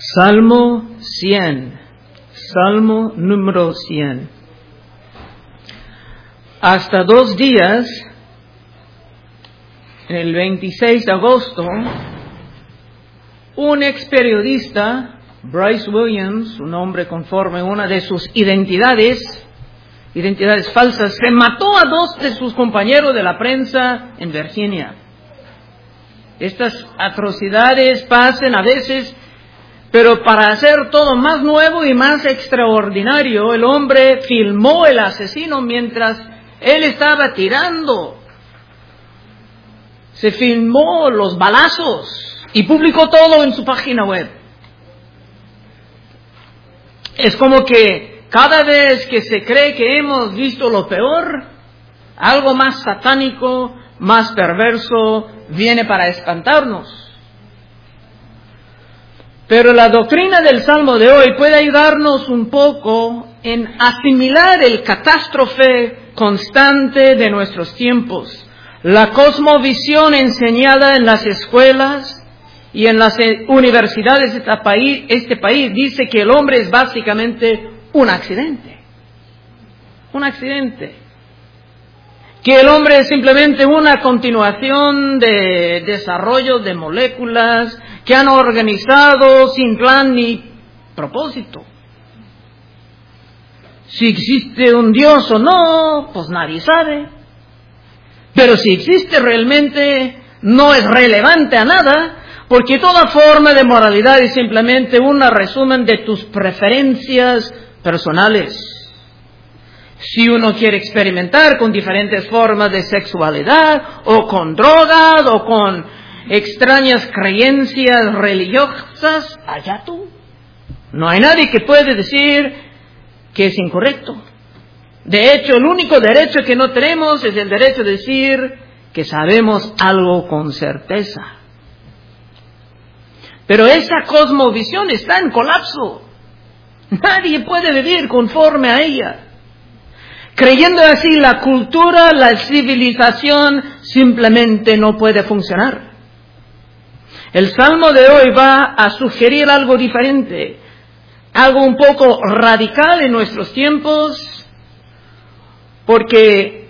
Salmo 100. Salmo número 100. Hasta 2 días, el 26 de agosto, un ex periodista, Bryce Williams, un hombre conforme a una de sus identidades falsas, se mató a 2 de sus compañeros de la prensa en Virginia. Estas atrocidades pasan a veces, pero para hacer todo más nuevo y más extraordinario, el hombre filmó el asesino mientras él estaba tirando. Se filmó los balazos y publicó todo en su página web. Es como que cada vez que se cree que hemos visto lo peor, algo más satánico, más perverso, viene para espantarnos. Pero la doctrina del Salmo de hoy puede ayudarnos un poco en asimilar el catástrofe constante de nuestros tiempos. La cosmovisión enseñada en las escuelas y en las universidades de este país dice que el hombre es básicamente un accidente. Un accidente. Que el hombre es simplemente una continuación de desarrollo de moléculas que han organizado sin plan ni propósito. Si existe un Dios o no, pues nadie sabe. Pero si existe realmente, no es relevante a nada, porque toda forma de moralidad es simplemente un resumen de tus preferencias personales. Si uno quiere experimentar con diferentes formas de sexualidad, o con drogas, o con extrañas creencias religiosas, allá tú. No hay nadie que puede decir que es incorrecto. De hecho, el único derecho que no tenemos es el derecho de decir que sabemos algo con certeza. Pero esa cosmovisión está en colapso. Nadie puede vivir conforme a ella. Creyendo así, la cultura, la civilización simplemente no puede funcionar. El Salmo de hoy va a sugerir algo diferente, algo un poco radical en nuestros tiempos, porque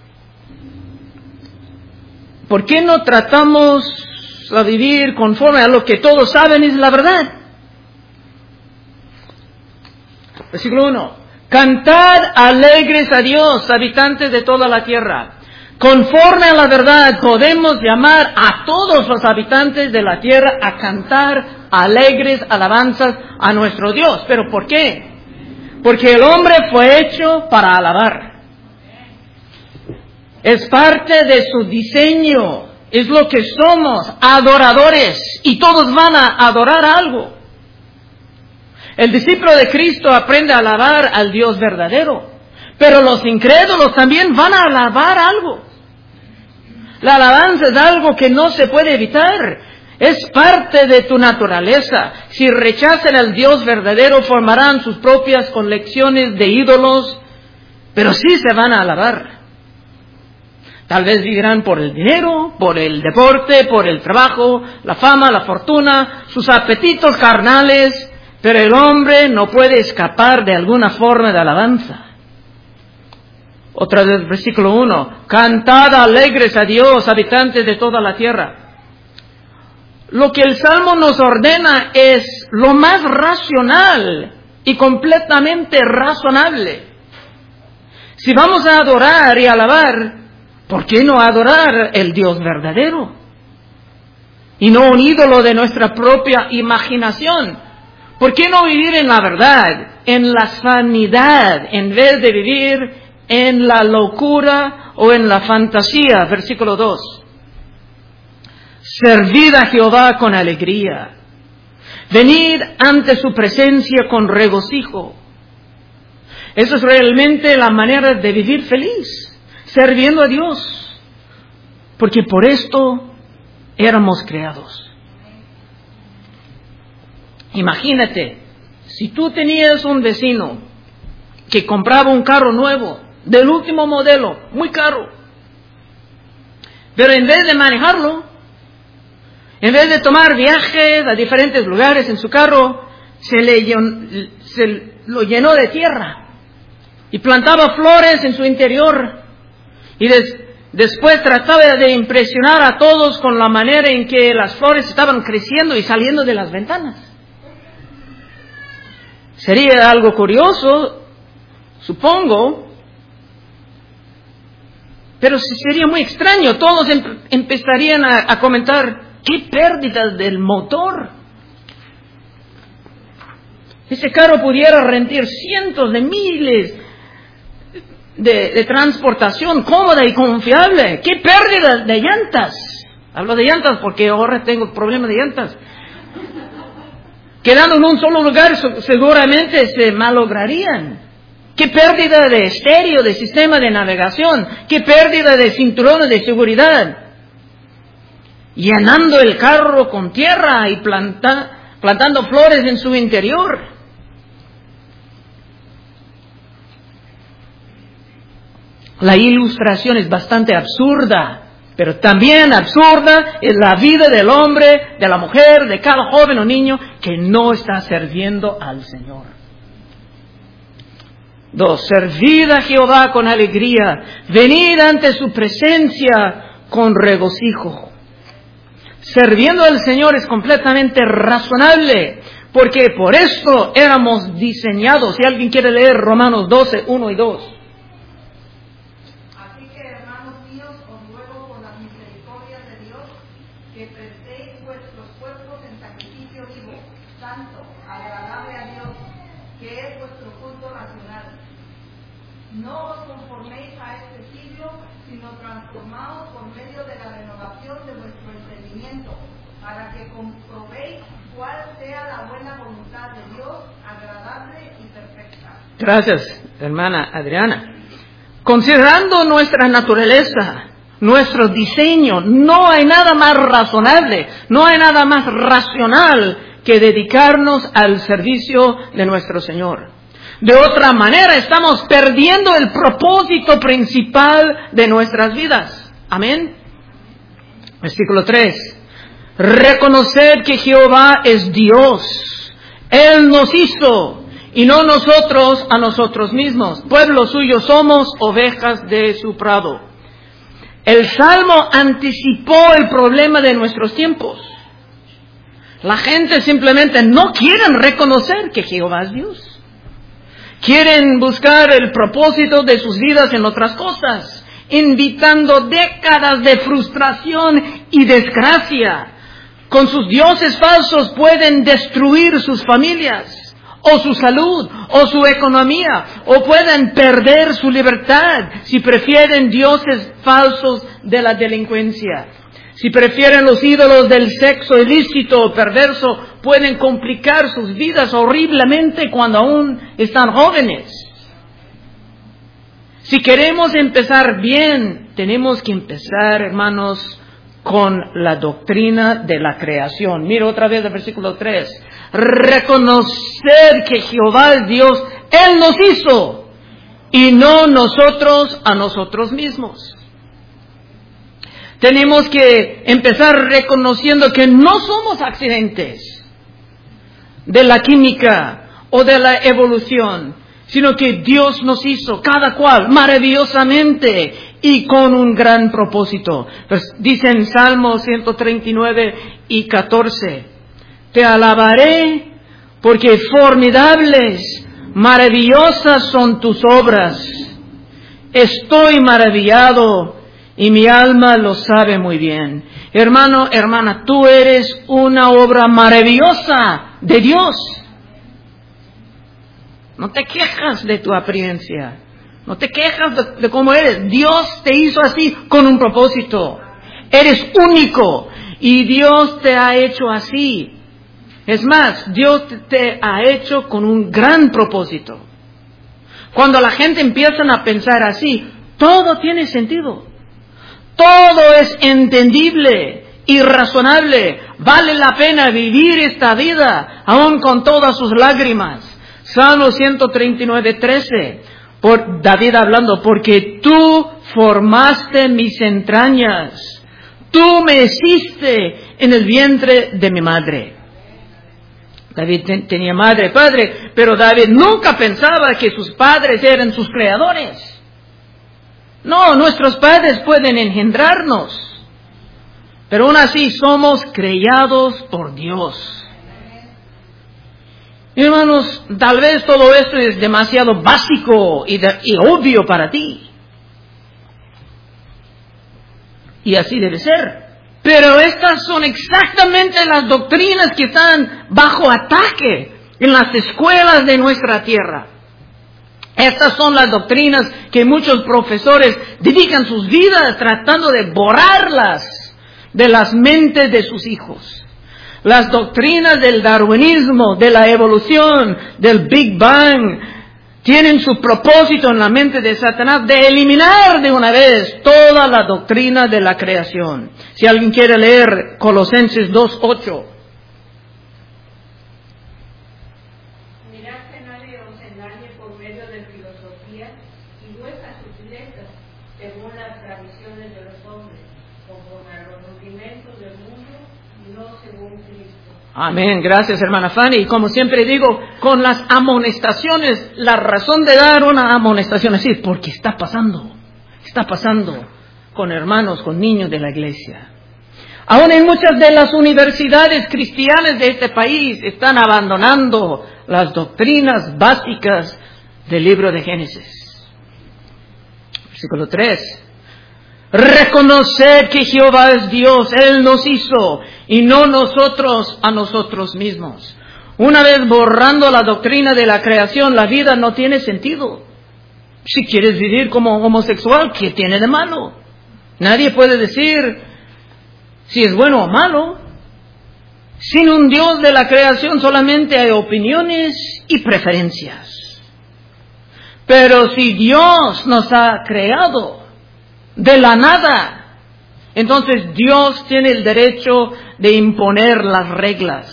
¿por qué no tratamos a vivir conforme a lo que todos saben es la verdad? Versículo 1. Cantad alegres a Dios, habitantes de toda la tierra. Conforme a la verdad, podemos llamar a todos los habitantes de la tierra a cantar alegres alabanzas a nuestro Dios. ¿Pero por qué? Porque el hombre fue hecho para alabar. Es parte de su diseño, es lo que somos, adoradores, y todos van a adorar algo. El discípulo de Cristo aprende a alabar al Dios verdadero, pero los incrédulos también van a alabar algo. La alabanza es algo que no se puede evitar, es parte de tu naturaleza. Si rechazan al Dios verdadero, formarán sus propias colecciones de ídolos, pero sí se van a alabar. Tal vez vivirán por el dinero, por el deporte, por el trabajo, la fama, la fortuna, sus apetitos carnales, pero el hombre no puede escapar de alguna forma de alabanza. Otra vez, versículo 1. Cantad alegres a Dios, habitantes de toda la tierra. Lo que el Salmo nos ordena es lo más racional y completamente razonable. Si vamos a adorar y alabar, ¿por qué no adorar el Dios verdadero? Y no un ídolo de nuestra propia imaginación. ¿Por qué no vivir en la verdad, en la sanidad, en vez de vivir en la locura o en la fantasía? Versículo 2. Servid a Jehová con alegría. Venid ante su presencia con regocijo. Eso es realmente la manera de vivir feliz, sirviendo a Dios. Porque por esto éramos creados. Imagínate, si tú tenías un vecino que compraba un carro nuevo, del último modelo, muy caro, pero en vez de manejarlo, En vez de tomar viajes a diferentes lugares en su carro, se lo llenó de tierra y plantaba flores en su interior. Y después trataba de impresionar a todos con la manera en que las flores estaban creciendo y saliendo de las ventanas. Sería algo curioso, supongo, pero sería muy extraño. Todos empezarían a comentar: ¡qué pérdida del motor! Ese carro pudiera rendir cientos de miles de transportación cómoda y confiable. ¡Qué pérdida de llantas! Hablo de llantas porque ahora tengo problemas de llantas. Quedando en un solo lugar seguramente se malograrían. ¡Qué pérdida de estéreo, de sistema de navegación! ¡Qué pérdida de cinturones de seguridad! Llenando el carro con tierra y plantando flores en su interior. La ilustración es bastante absurda, pero también absurda es la vida del hombre, de la mujer, de cada joven o niño que no está sirviendo al Señor. 2. Servid a Jehová con alegría, venid ante su presencia con regocijo. Serviendo al Señor es completamente razonable, porque por esto éramos diseñados. Si alguien quiere leer Romanos 12, 1 y 2. Así que, hermanos míos, os ruego por las misericordias de Dios que prestéis vuestros cuerpos en sacrificio vivo, santo, agradable a Dios, que es vuestro culto racional. No os conforméis a este siglo, sino transformaos por medio de la renovación de vuestro entendimiento, para que comprobéis cuál sea la buena voluntad de Dios, agradable y perfecta. Gracias, hermana Adriana. Considerando nuestra naturaleza, nuestro diseño, no hay nada más razonable, no hay nada más racional que dedicarnos al servicio de nuestro Señor. De otra manera, estamos perdiendo el propósito principal de nuestras vidas. Amén. Versículo 3. Reconoced que Jehová es Dios. Él nos hizo y no nosotros a nosotros mismos. Pueblo suyo somos, ovejas de su prado. El Salmo anticipó el problema de nuestros tiempos. La gente simplemente no quiere reconocer que Jehová es Dios. Quieren buscar el propósito de sus vidas en otras cosas, invitando décadas de frustración y desgracia. Con sus dioses falsos pueden destruir sus familias, o su salud, o su economía, o pueden perder su libertad si prefieren dioses falsos de la delincuencia. Si prefieren los ídolos del sexo ilícito o perverso, pueden complicar sus vidas horriblemente cuando aún están jóvenes. Si queremos empezar bien, tenemos que empezar, hermanos, con la doctrina de la creación. Mira otra vez el versículo 3. Reconocer que Jehová es Dios, Él nos hizo, y no nosotros a nosotros mismos. Tenemos que empezar reconociendo que no somos accidentes de la química o de la evolución, sino que Dios nos hizo, cada cual, maravillosamente y con un gran propósito. Pues dice en Salmo 139 y 14, te alabaré porque formidables, maravillosas son tus obras. Estoy maravillado y mi alma lo sabe muy bien. Hermano, hermana, tú eres una obra maravillosa de Dios. No te quejas de tu apariencia. No te quejas de cómo eres. Dios te hizo así con un propósito. Eres único y Dios te ha hecho así. Es más, Dios te ha hecho con un gran propósito. Cuando la gente empieza a pensar así, todo tiene sentido. Todo es entendible y razonable. Vale la pena vivir esta vida, aun con todas sus lágrimas. Salmo 139, 13. Por David hablando, porque tú formaste mis entrañas. Tú me hiciste en el vientre de mi madre. David tenía madre y padre, pero David nunca pensaba que sus padres eran sus creadores. No, nuestros padres pueden engendrarnos, pero aún así somos creados por Dios. Hermanos, tal vez todo esto es demasiado básico y obvio para ti. Y así debe ser. Pero estas son exactamente las doctrinas que están bajo ataque en las escuelas de nuestra tierra. Estas son las doctrinas que muchos profesores dedican sus vidas tratando de borrarlas de las mentes de sus hijos. Las doctrinas del darwinismo, de la evolución, del Big Bang, tienen su propósito en la mente de Satanás de eliminar de una vez toda la doctrina de la creación. Si alguien quiere leer Colosenses 2:8. Mirad que nadie os engañe por medio de filosofía y vuestras sutilezas, según las tradiciones de los hombres, conforme a los rudimentos del mundo, no según Cristo. Amén, gracias hermana Fanny. Y como siempre digo, con las amonestaciones, la razón de dar una amonestación es decir, porque está pasando con hermanos, con niños de la iglesia. Aún en muchas de las universidades cristianas de este país están abandonando las doctrinas básicas del libro de Génesis. Versículo 3. Reconocer que Jehová es Dios, Él nos hizo y no nosotros a nosotros mismos. Una vez borrando la doctrina de la creación, la vida no tiene sentido. Si quieres vivir como homosexual, ¿qué tiene de malo? Nadie puede decir si es bueno o malo. Sin un Dios de la creación solamente hay opiniones y preferencias. Pero si Dios nos ha creado de la nada, entonces Dios tiene el derecho de imponer las reglas.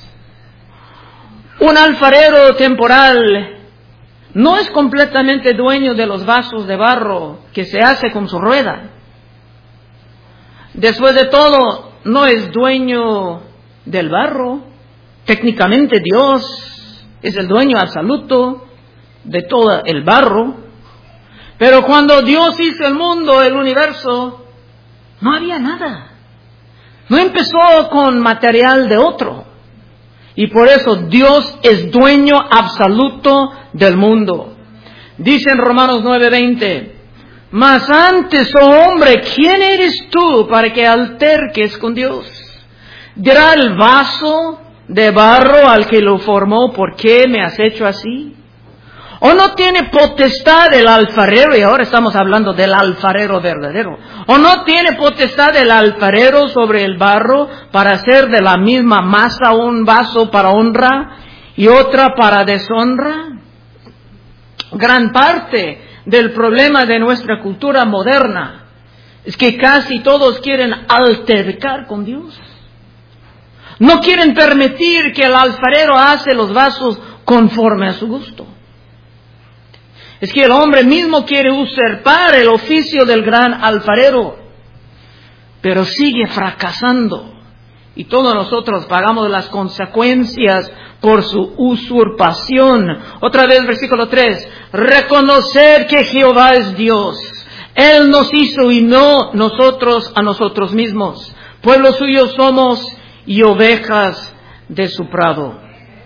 Un alfarero temporal no es completamente dueño de los vasos de barro que se hace con su rueda. Después de todo, no es dueño del barro. Técnicamente Dios es el dueño absoluto de todo el barro. Pero cuando Dios hizo el mundo, el universo, no había nada. No empezó con material de otro. Y por eso Dios es dueño absoluto del mundo. Dice en Romanos 9:20, mas antes, oh hombre, ¿quién eres tú para que alterques con Dios? Dirá el vaso de barro al que lo formó, ¿por qué me has hecho así? ¿O no tiene potestad el alfarero? Y ahora estamos hablando del alfarero verdadero. ¿O no tiene potestad el alfarero sobre el barro para hacer de la misma masa un vaso para honra y otra para deshonra? Gran parte del problema de nuestra cultura moderna es que casi todos quieren altercar con Dios. No quieren permitir que el alfarero hace los vasos conforme a su gusto. Es que el hombre mismo quiere usurpar el oficio del gran alfarero, pero sigue fracasando. Y todos nosotros pagamos las consecuencias por su usurpación. Otra vez, versículo 3. Reconocer que Jehová es Dios. Él nos hizo y no nosotros a nosotros mismos. Pueblo suyo somos y ovejas de su prado.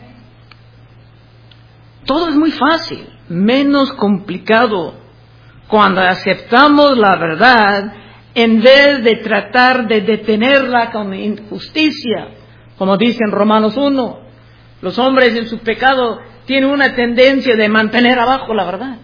Todo es muy fácil, menos complicado cuando aceptamos la verdad en vez de tratar de detenerla con injusticia. Como dice en Romanos 1, los hombres en su pecado tienen una tendencia de mantener abajo la verdad.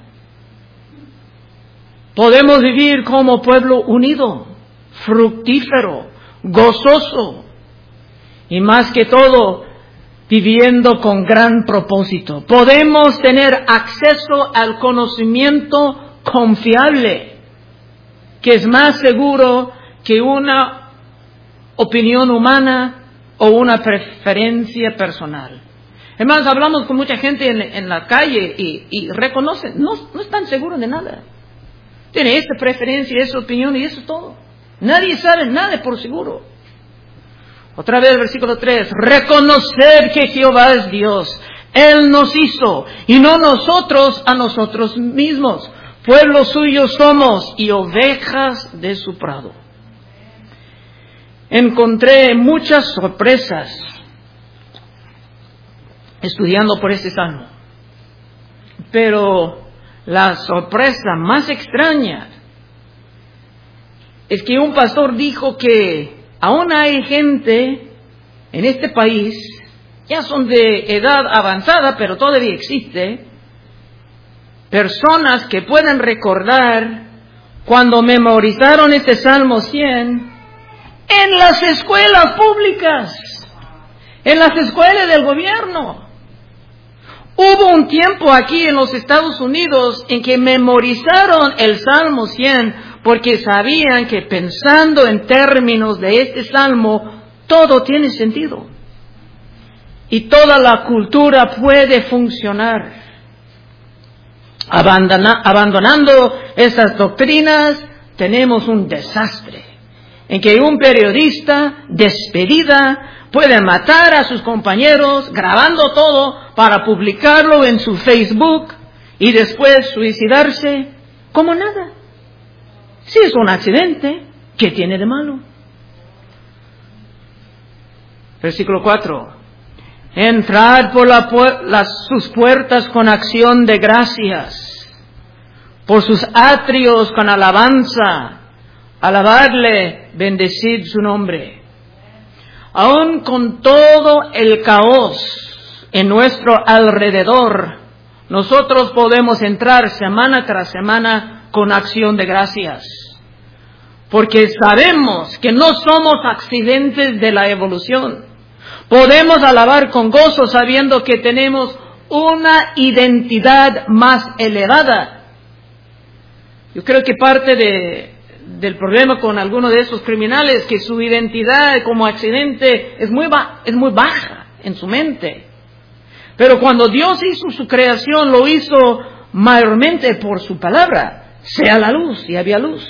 Podemos vivir como pueblo unido, fructífero, gozoso y más que todo viviendo con gran propósito. Podemos tener acceso al conocimiento confiable, que es más seguro que una opinión humana o una preferencia personal. Además, hablamos con mucha gente en la calle y reconocen, no están seguros de nada. Tiene esta preferencia, esa opinión y eso es todo. Nadie sabe nada por seguro. Otra vez, versículo 3. Reconocer que Jehová es Dios. Él nos hizo, y no nosotros a nosotros mismos. Pueblo suyo somos y ovejas de su prado. Encontré muchas sorpresas estudiando por este salmo. Pero la sorpresa más extraña es que un pastor dijo que aún hay gente en este país, ya son de edad avanzada, pero todavía existe, personas que pueden recordar cuando memorizaron este Salmo 100 en las escuelas públicas, en las escuelas del gobierno. Hubo un tiempo aquí en los Estados Unidos en que memorizaron el Salmo 100 porque sabían que pensando en términos de este Salmo, todo tiene sentido. Y toda la cultura puede funcionar. Abandonando esas doctrinas, tenemos un desastre en que un periodista despedida puede matar a sus compañeros grabando todo para publicarlo en su Facebook y después suicidarse como nada. Si es un accidente, ¿qué tiene de malo? Versículo 4. Entrad por sus puertas con acción de gracias, por sus atrios con alabanza, alabadle, bendecid su nombre. Aún con todo el caos en nuestro alrededor, nosotros podemos entrar semana tras semana con acción de gracias, porque sabemos que no somos accidentes de la evolución. Podemos alabar con gozo sabiendo que tenemos una identidad más elevada. Yo creo que parte del problema con algunos de esos criminales, que su identidad como accidente es muy baja en su mente. Pero cuando Dios hizo su creación, lo hizo mayormente por su palabra. Sea la luz, y había luz.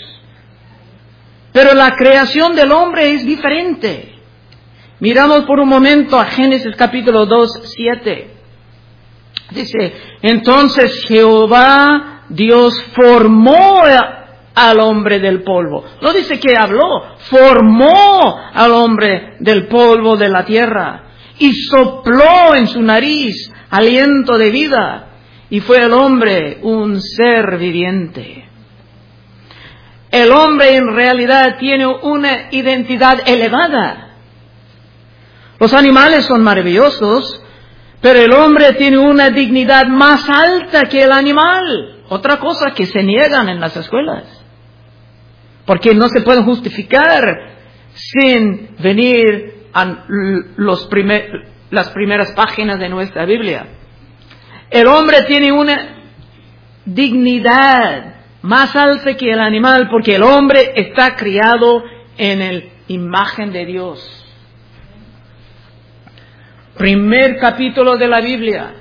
Pero la creación del hombre es diferente. Miramos por un momento a Génesis capítulo 2, 7. Dice, entonces Jehová Dios formó al hombre del polvo. No dice que habló, formó al hombre del polvo de la tierra y sopló en su nariz aliento de vida, y fue el hombre un ser viviente. El hombre en realidad tiene una identidad elevada. Los animales son maravillosos, pero el hombre tiene una dignidad más alta que el animal. Otra cosa que se niegan en las escuelas, porque no se pueden justificar sin venir a las primeras páginas de nuestra Biblia. El hombre tiene una dignidad más alta que el animal, porque el hombre está criado en la imagen de Dios. Primer capítulo de la Biblia.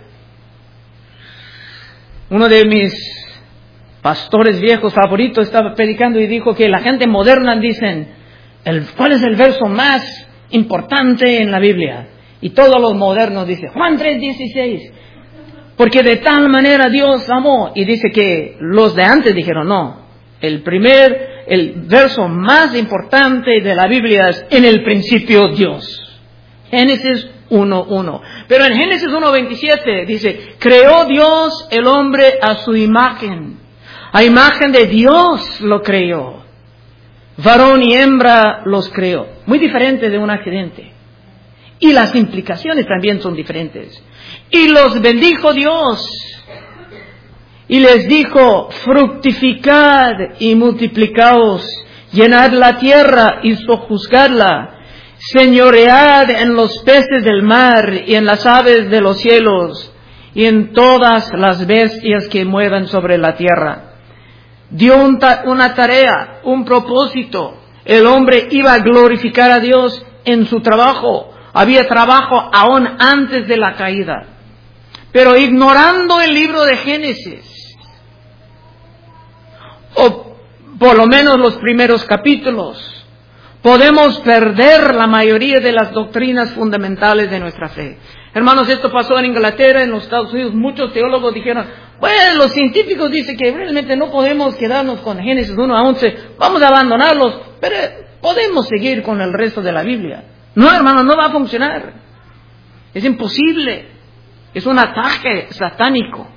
Uno de mis pastores viejos favoritos estaba predicando y dijo que la gente moderna dicen, ¿cuál es el verso más importante en la Biblia? Y todos los modernos dicen, Juan 3:16. Porque de tal manera Dios amó. Y dice que los de antes dijeron, no, el verso más importante de la Biblia es, en el principio Dios. Génesis 1:1. Pero en Génesis 1:27 dice, creó Dios el hombre a su imagen. A imagen de Dios lo creó. Varón y hembra los creó. Muy diferente de un accidente. Y las implicaciones también son diferentes. Y los bendijo Dios. Y les dijo, fructificad y multiplicaos, llenad la tierra y sojuzgadla. Señoread en los peces del mar y en las aves de los cielos y en todas las bestias que muevan sobre la tierra. Dio una tarea, un propósito. El hombre iba a glorificar a Dios en su trabajo. Había trabajo aún antes de la caída. Pero ignorando el libro de Génesis, o por lo menos los primeros capítulos, podemos perder la mayoría de las doctrinas fundamentales de nuestra fe. Hermanos, esto pasó en Inglaterra, en los Estados Unidos. Muchos teólogos dijeron, bueno, los científicos dicen que realmente no podemos quedarnos con Génesis 1 a 11, vamos a abandonarlos, pero podemos seguir con el resto de la Biblia. No, hermanos, no va a funcionar. Es imposible. Es un ataque satánico.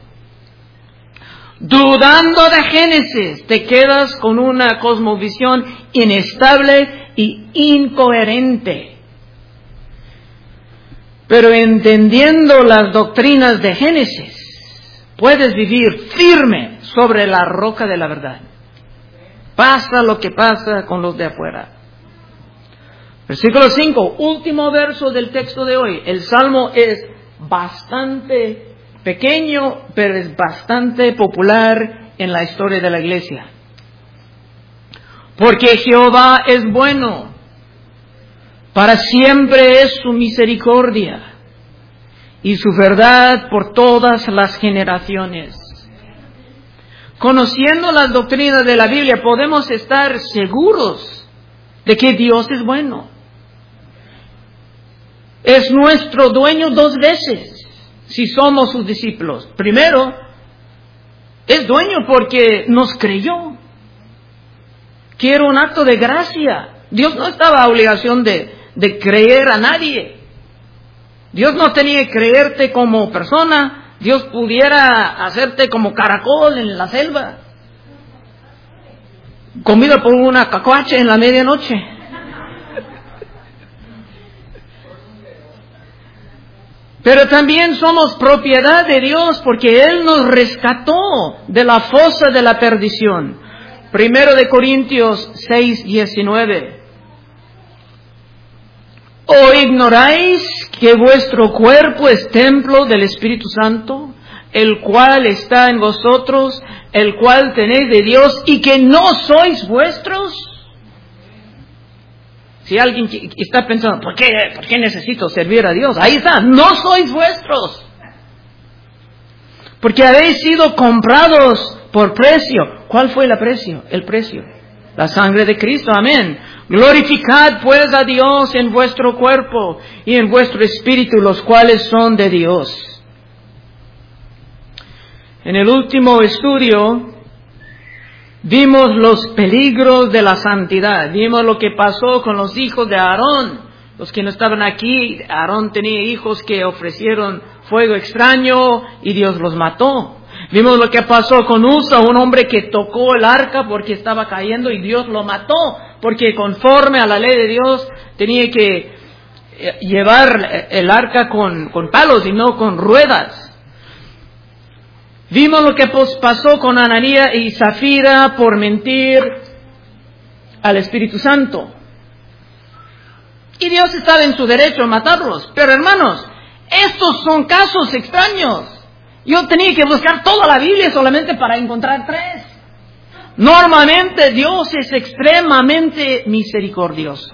Dudando de Génesis, te quedas con una cosmovisión inestable y incoherente. Pero entendiendo las doctrinas de Génesis, puedes vivir firme sobre la roca de la verdad. Pasa lo que pasa con los de afuera. Versículo 5, último verso del texto de hoy. El salmo es bastante pequeño, pero es bastante popular en la historia de la iglesia. Porque Jehová es bueno, para siempre es su misericordia y su verdad por todas las generaciones. Conociendo las doctrinas de la Biblia, podemos estar seguros de que Dios es bueno. Es nuestro dueño dos veces, si somos sus discípulos. Primero, es dueño porque nos creyó, que era un acto de gracia. Dios no estaba a obligación de creer a nadie. Dios no tenía que creerte como persona. Dios pudiera hacerte como caracol en la selva, comido por una cacuache en la medianoche. Pero también somos propiedad de Dios porque Él nos rescató de la fosa de la perdición. 1 Corintios 6:19. ¿O ignoráis que vuestro cuerpo es templo del Espíritu Santo, el cual está en vosotros, el cual tenéis de Dios, y que no sois vuestros? Si alguien está pensando, ¿por qué necesito servir a Dios? Ahí está, no sois vuestros. Porque habéis sido comprados por precio. ¿Cuál fue el precio? El precio. La sangre de Cristo, amén. Glorificad pues a Dios en vuestro cuerpo y en vuestro espíritu, los cuales son de Dios. En el último estudio vimos los peligros de la santidad. Vimos lo que pasó con los hijos de Aarón. Los que no estaban aquí, Aarón tenía hijos que ofrecieron fuego extraño y Dios los mató. Vimos lo que pasó con Usa, un hombre que tocó el arca porque estaba cayendo y Dios lo mató, porque conforme a la ley de Dios tenía que llevar el arca con palos y no con ruedas. Vimos lo que pasó con Ananías y Zafira por mentir al Espíritu Santo. Y Dios estaba en su derecho a matarlos. Pero hermanos, estos son casos extraños. Yo tenía que buscar toda la Biblia solamente para encontrar 3. Normalmente Dios es extremadamente misericordioso.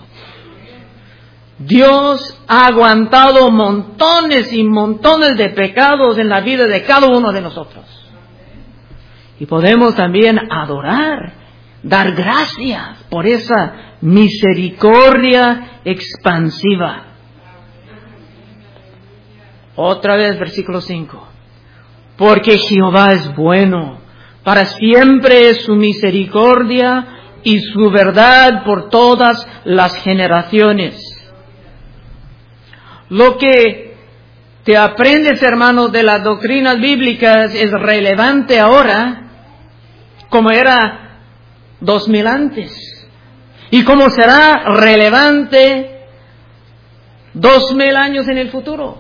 Dios ha aguantado montones y montones de pecados en la vida de cada uno de nosotros. Y podemos también adorar, dar gracias por esa misericordia expansiva. Otra vez, versículo 5. Porque Jehová es bueno, para siempre es su misericordia y su verdad por todas las generaciones. Lo que te aprendes, hermanos, de las doctrinas bíblicas es relevante ahora, como era 2000 antes, y como será relevante 2000 años en el futuro.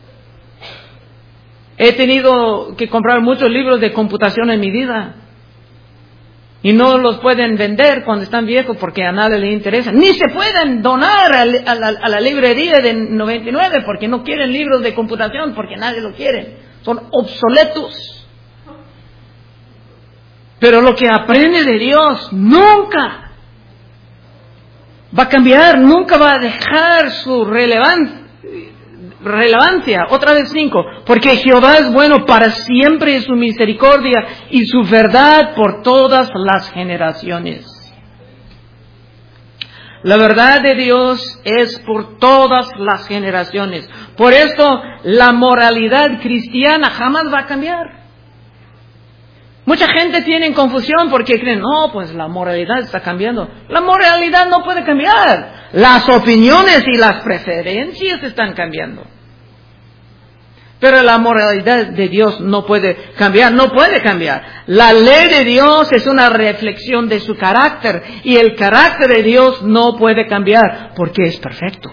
He tenido que comprar muchos libros de computación en mi vida. Y no los pueden vender cuando están viejos porque a nadie le interesa. Ni se pueden donar a la librería de 99 porque no quieren libros de computación porque nadie lo quiere. Son obsoletos. Pero lo que aprende de Dios nunca va a cambiar, nunca va a dejar su relevancia. Otra vez 5, porque Jehová es bueno, para siempre es su misericordia y su verdad por todas las generaciones. La verdad de Dios es por todas las generaciones. Por esto, la moralidad cristiana jamás va a cambiar. Mucha gente tiene confusión porque creen, no, pues la moralidad está cambiando. La moralidad no puede cambiar. Las opiniones y las preferencias están cambiando. Pero la moralidad de Dios no puede cambiar, no puede cambiar. La ley de Dios es una reflexión de su carácter y el carácter de Dios no puede cambiar porque es perfecto.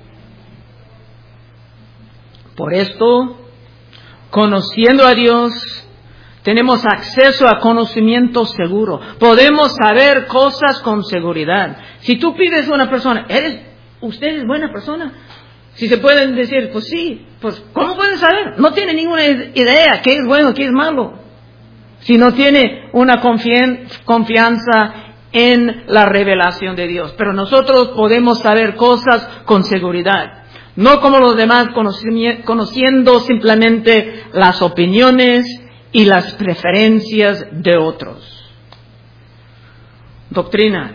Por esto, conociendo a Dios, tenemos acceso a conocimiento seguro. Podemos saber cosas con seguridad. Si tú pides a una persona, ¿usted es buena persona? Si se pueden decir, pues sí, pues ¿cómo pueden saber? No tiene ninguna idea qué es bueno, qué es malo. Si no tiene una confianza en la revelación de Dios. Pero nosotros podemos saber cosas con seguridad. No como los demás, conociendo simplemente las opiniones y las preferencias de otros. Doctrina.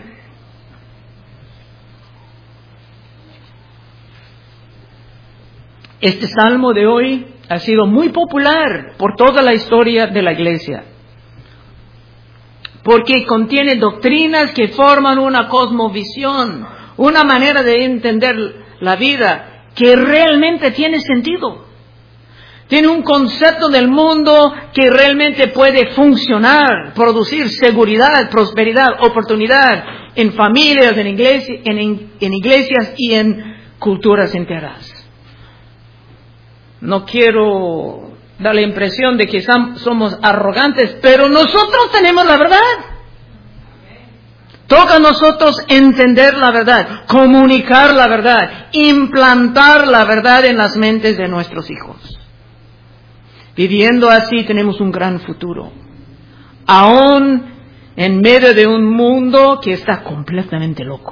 Este salmo de hoy ha sido muy popular por toda la historia de la iglesia, porque contiene doctrinas que forman una cosmovisión, una manera de entender la vida que realmente tiene sentido. Tiene un concepto del mundo que realmente puede funcionar, producir seguridad, prosperidad, oportunidad en familias, en iglesias y en culturas enteras. No quiero dar la impresión de que somos arrogantes, pero nosotros tenemos la verdad. Toca a nosotros entender la verdad, comunicar la verdad, implantar la verdad en las mentes de nuestros hijos. Viviendo así tenemos un gran futuro, aún en medio de un mundo que está completamente loco.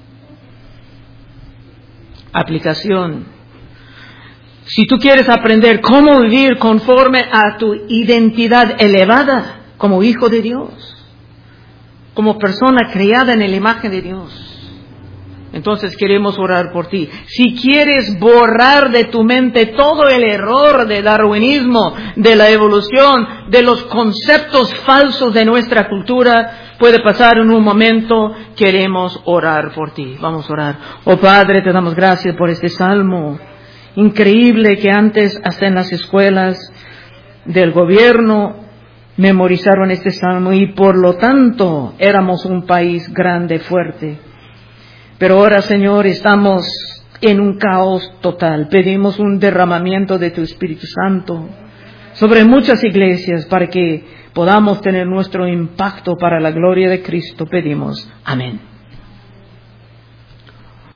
Aplicación. Si tú quieres aprender cómo vivir conforme a tu identidad elevada como hijo de Dios, como persona creada en la imagen de Dios, entonces queremos orar por ti. Si quieres borrar de tu mente todo el error de darwinismo, de la evolución, de los conceptos falsos de nuestra cultura, puede pasar en un momento. Queremos orar por ti. Vamos a orar. Oh Padre, te damos gracias por este salmo. Increíble que antes hasta en las escuelas del gobierno memorizaron este salmo y por lo tanto éramos un país grande, fuerte. Pero ahora, Señor, estamos en un caos total. Pedimos un derramamiento de tu Espíritu Santo sobre muchas iglesias para que podamos tener nuestro impacto para la gloria de Cristo. Pedimos. Amén.